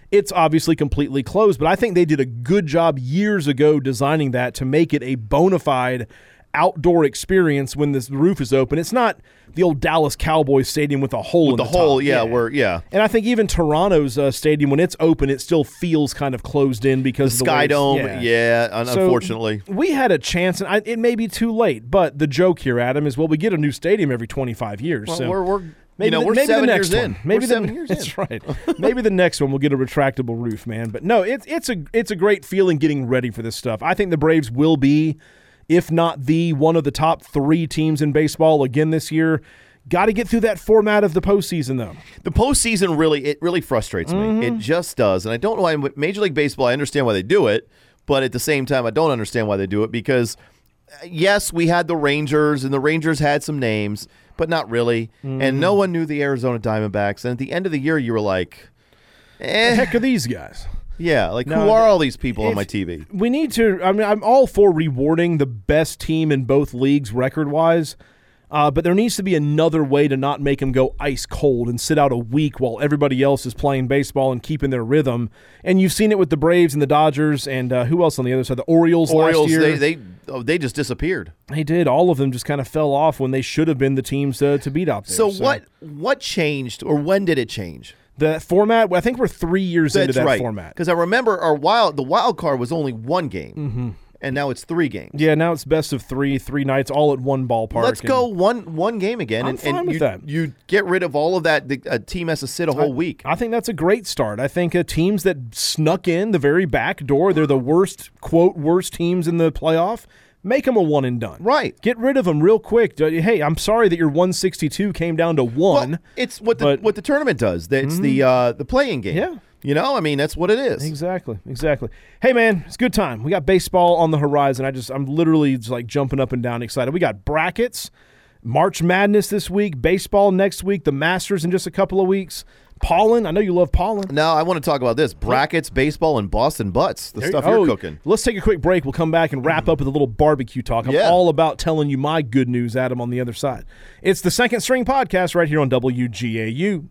It's obviously completely closed, but I think they did a good job years ago designing that to make it a bona fide outdoor experience when this roof is open. It's not the old Dallas Cowboys stadium with a hole with in the, the hole, top. yeah, where yeah. And I think even Toronto's uh, stadium, when it's open, it still feels kind of closed in because the of the Sky Dome, yeah. yeah, un- so unfortunately. We had a chance, and I, it may be too late, but the joke here, Adam, is well, we get a new stadium every twenty-five years. Well, so we're, we're Maybe you know, the, we're maybe seven the next years one. in. Maybe we're the, seven years that's in. right. Maybe the next one we'll get a retractable roof, man. But no, it's it's a it's a great feeling getting ready for this stuff. I think the Braves will be, if not the one of the top three teams in baseball again this year. Got to get through that format of the postseason, though. The postseason really it really frustrates mm-hmm. me. It just does, and I don't know why. Major League Baseball, I understand why they do it, but at the same time, I don't understand why they do it because, yes, we had the Rangers, and the Rangers had some names, but not really. Mm. And no one knew the Arizona Diamondbacks. And at the end of the year, you were like, eh. The heck are these guys? Yeah, like no, who are all these people on my T V? We need to, I mean, I'm all for rewarding the best team in both leagues record-wise, uh, but there needs to be another way to not make them go ice cold and sit out a week while everybody else is playing baseball and keeping their rhythm. And you've seen it with the Braves and the Dodgers and uh, who else on the other side? The Orioles, Orioles last year. They, they, oh, they just disappeared. They did. All of them just kind of fell off when they should have been the teams uh, to beat out there. So, so what what changed, or when did it change? The format, I think we're three years That's into that right. format. Because I remember our wild, the wild card was only one game, mm-hmm. and now it's three games. Yeah, now it's best of three, three nights, all at one ballpark. Let's go one one game again, I'm and, fine and with you, that. you get rid of all of that. The a team has to sit a whole I, week. I think that's a great start. I think uh, teams that snuck in the very back door, they're the worst, quote, worst teams in the playoff. Make them a one and done. Right. Get rid of them real quick. Hey, I'm sorry that your one sixty-two came down to one. Well, it's what the but, what the tournament does. It's mm-hmm. the uh, the playing game. Yeah. You know, I mean, that's what it is. Exactly. Exactly. Hey, man, it's a good time. We got baseball on the horizon. I just, I'm literally just like jumping up and down excited. We got brackets, March Madness this week, baseball next week, the Masters in just a couple of weeks. Pollen, I know you love pollen. Now, I want to talk about this. Brackets, baseball, and Boston Butts, the there stuff you, you're oh, cooking. Let's take a quick break. We'll come back and wrap up with a little barbecue talk. I'm yeah. all about telling you my good news, Adam, on the other side. It's the Second String Podcast right here on W G A U.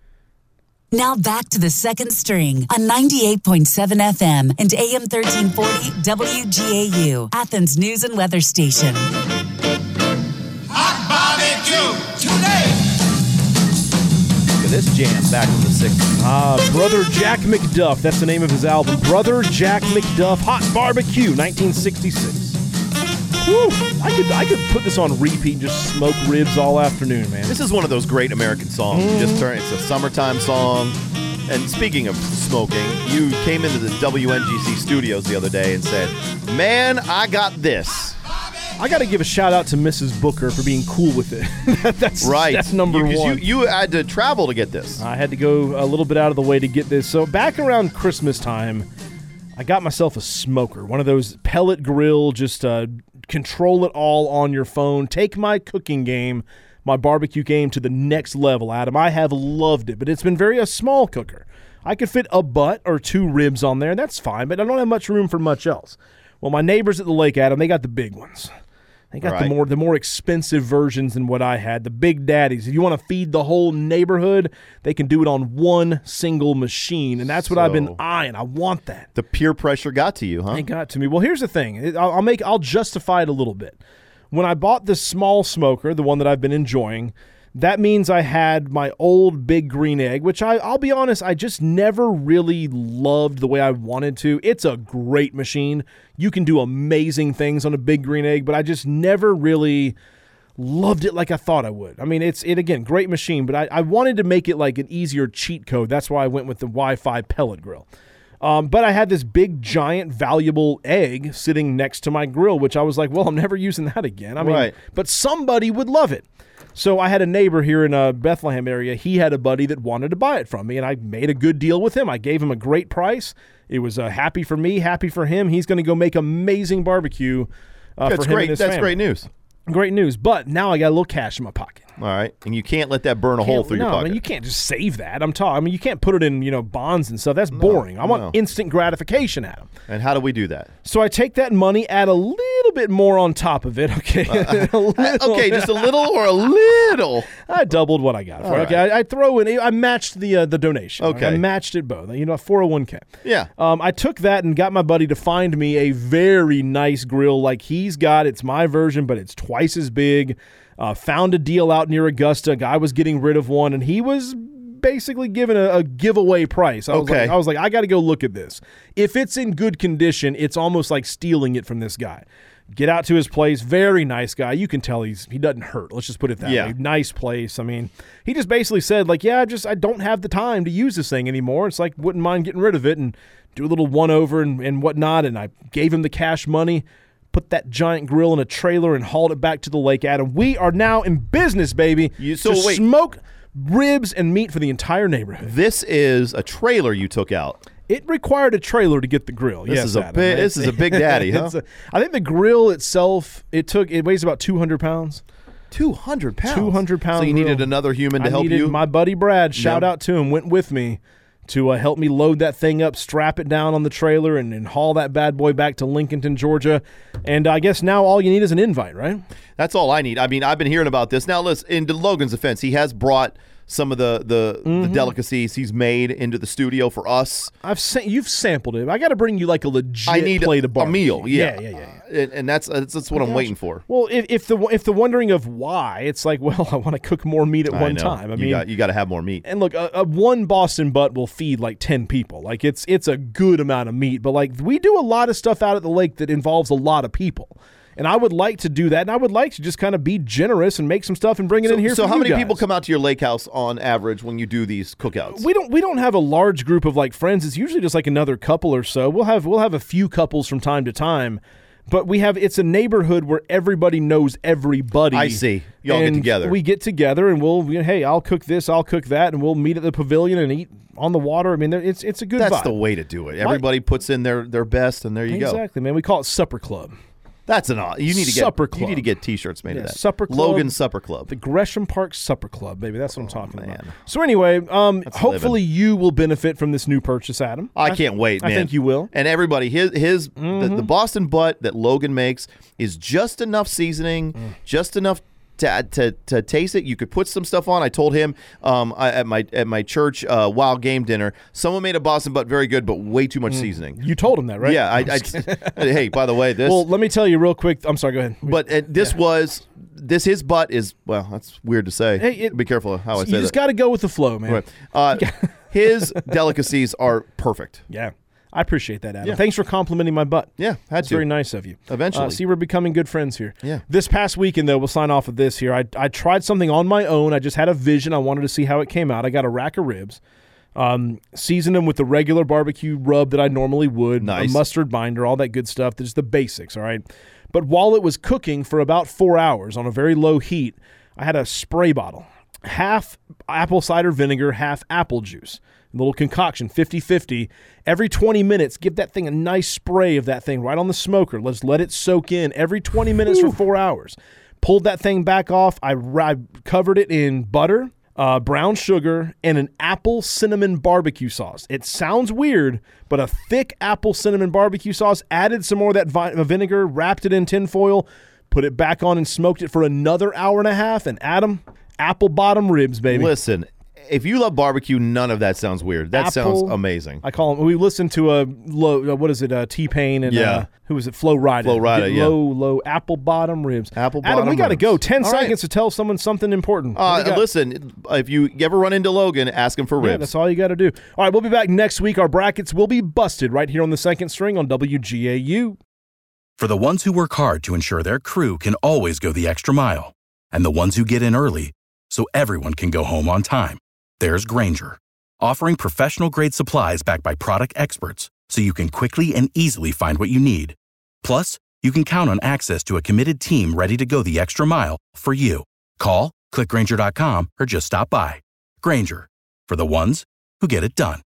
Now back to the Second String on ninety-eight point seven F M and A M thirteen forty W G A U, Athens News and Weather Station. Hot barbecue today. This jam back in the sixties. Ah, Brother Jack McDuff. That's the name of his album. Brother Jack McDuff, Hot Barbecue, nineteen sixty-six. Whew. I could I could put this on repeat and just smoke ribs all afternoon, man. This is one of those great American songs. Mm. You just turn. It's a summertime song. And speaking of smoking, you came into the W N G C studios the other day and said, "Man, I got this." I got to give a shout out to Missus Booker for being cool with it. that's right. That's number you, one. You, you had to travel to get this. I had to go a little bit out of the way to get this. So back around Christmas time, I got myself a smoker, one of those pellet grill, just uh, control it all on your phone. Take my cooking game, my barbecue game to the next level, Adam. I have loved it, but it's been very a small cooker. I could fit a butt or two ribs on there. That's fine, but I don't have much room for much else. Well, my neighbors at the lake, Adam, they got the big ones. They got right. the more the more expensive versions than what I had, the Big Daddies. If you want to feed the whole neighborhood, they can do it on one single machine, and that's what so, I've been eyeing. I want that. The peer pressure got to you, huh? It got to me. Well, here's the thing. I'll, I'll make I'll justify it a little bit. When I bought this small smoker, the one that I've been enjoying, that means I had my old Big Green Egg, which I, I'll be honest, I just never really loved the way I wanted to. It's a great machine. You can do amazing things on a Big Green Egg, but I just never really loved it like I thought I would. I mean, it's, it again, great machine, but I, I wanted to make it like an easier cheat code. That's why I went with the Wi-Fi pellet grill. Um, but I had this big, giant, valuable egg sitting next to my grill, which I was like, well, I'm never using that again. I mean, right. But somebody would love it. So I had a neighbor here in uh, Bethlehem area. He had a buddy that wanted to buy it from me, and I made a good deal with him. I gave him a great price. It was uh, happy for me, happy for him. He's going to go make amazing barbecue uh, That's for him great. and his That's family. great news. Great news. But now I got a little cash in my pocket. All right, and you can't let that burn a hole through no, your pocket. I mean, you can't just save that. I'm talking. I mean, you can't put it in, you know, bonds and stuff. That's boring. No, I want no. instant gratification, Adam. And how do we do that? So I take that money, add a little bit more on top of it. Okay, Uh, a little. okay, just a little or a little. I doubled what I got. For All it. Okay, right. I, I throw in. I matched the uh, the donation. Okay. I matched it both. You know, four oh one k. Yeah. Um, I took that and got my buddy to find me a very nice grill like he's got. It's my version, but it's twice as big. Uh, found a deal out near Augusta. A guy was getting rid of one, and he was basically given a, a giveaway price. I was Okay. like, I was like, I got to go look at this. If it's in good condition, it's almost like stealing it from this guy. Get out to his place. Very nice guy. You can tell he's he doesn't hurt. Let's just put it that Yeah. way. Nice place. I mean, he just basically said, like, yeah, I just I don't have the time to use this thing anymore. It's like, wouldn't mind getting rid of it and do a little one over and, and whatnot. And I gave him the cash money, put that giant grill in a trailer, and hauled it back to the lake, Adam. We are now in business, baby. You- so to wait. smoke ribs and meat for the entire neighborhood. This is a trailer you took out. It required a trailer to get the grill. This yes, is a Adam. big- this is a big daddy, huh? It's a- I think the grill itself, it took it weighs about two hundred pounds. two hundred pounds? two hundred pounds. So you needed another human to I help needed you? My buddy Brad, shout Yeah. out to him, went with me to uh, help me load that thing up, strap it down on the trailer, and, and haul that bad boy back to Lincolnton, Georgia. And I guess now all you need is an invite, right? That's all I need. I mean, I've been hearing about this. Now, listen, in Logan's defense, he has brought some of the the, Mm-hmm. the delicacies he's made into the studio for us. I've sa- You've sampled it. I got to bring you like a legit I need plate a, of a barbecue. meal. Yeah, yeah, yeah. yeah. And, and that's that's, that's what I'm Gotcha. waiting for. Well, if, if the if the wondering of why, it's like, well, I want to cook more meat at I one know. time. I you mean, got you got to have more meat. and look, a, a one Boston butt will feed like ten people. Like it's it's a good amount of meat. But like we do a lot of stuff out at the lake that involves a lot of people. And I would like to do that, and I would like to just kind of be generous and make some stuff and bring it So, in here. so for how you many guys. people come out to your lake house on average when you do these cookouts? We don't we don't have a large group of like friends. It's usually just like another couple or so. We'll have we'll have a few couples from time to time, but we have it's a neighborhood where everybody knows everybody. I see. You all get And together. We get together and we'll you know, hey, I'll cook this, I'll cook that, and we'll meet at the pavilion and eat on the water. I mean, there- it's it's a good That's vibe. the way to do it. Everybody puts in their, their best, and there you go. Exactly, man. We call it Supper Club. That's an odd. You need to get Supper You need Club. to get T-shirts made Yeah, of that. Supper Club. Logan Supper Club. The Gresham Park Supper Club, baby. That's what I'm talking about. man. So anyway, um, That's hopefully you will benefit from this new purchase, Adam. I can't wait, I man. think you will. And everybody, his his Mm-hmm. the, the Boston butt that Logan makes is just enough seasoning, Mm. just enough to, to to taste it. You could put some stuff on. I told him um, I, at my at my church uh, wild game dinner, someone made a Boston butt very good, but way too much seasoning. You told him that, right? Yeah, I, I hey, by the way, this. Well, let me tell you real quick. I'm sorry. Go ahead. but uh, this was this his butt is well. That's weird to say. Hey, it- Be careful how I you say just that. got to go with the flow, man. Right. Uh, his delicacies are perfect. Yeah. I appreciate that, Adam. Yeah. Thanks for complimenting my butt. Yeah, had That's to. very nice of you. Eventually. Uh, see, we're becoming good friends here. Yeah. This past weekend, though, we'll sign off with this here. I, I tried something on my own. I just had a vision. I wanted to see how it came out. I got a rack of ribs, um, seasoned them with the regular barbecue rub that I normally would, Nice. a mustard binder, all that good stuff. There's the basics, all right? But while it was cooking for about four hours on a very low heat, I had a spray bottle, half apple cider vinegar, half apple juice. A little concoction, fifty-fifty. Every twenty minutes, give that thing a nice spray of that thing right on the smoker. Let's let it soak in every twenty minutes for four hours. Pulled that thing back off. I, I covered it in butter, uh, brown sugar, and an apple cinnamon barbecue sauce. It sounds weird, but a thick apple cinnamon barbecue sauce, added some more of that vi- vinegar, wrapped it in tinfoil, put it back on and smoked it for another hour and a half. And Adam, apple bottom ribs, baby. Listen, if you love barbecue, none of that sounds weird. That Apple- sounds amazing. I call him. We listened to a low. Uh, what is it? Uh, T-Pain and Yeah. uh, who was it? Flo Rida. Flo Rida, Get yeah. Low, low apple bottom ribs. Apple Adam, we bottom got to ribs. go. Ten All right. seconds to tell someone something important. What do Uh, you got? listen, if you ever run into Logan, ask him for ribs. Yeah, that's all you got to do. All right, we'll be back next week. Our brackets will be busted right here on the second string on W G A U. For the ones who work hard to ensure their crew can always go the extra mile, and the ones who get in early so everyone can go home on time, there's Grainger, offering professional-grade supplies backed by product experts so you can quickly and easily find what you need. Plus, you can count on access to a committed team ready to go the extra mile for you. Call, click Grainger dot com, or just stop by. Grainger, for the ones who get it done.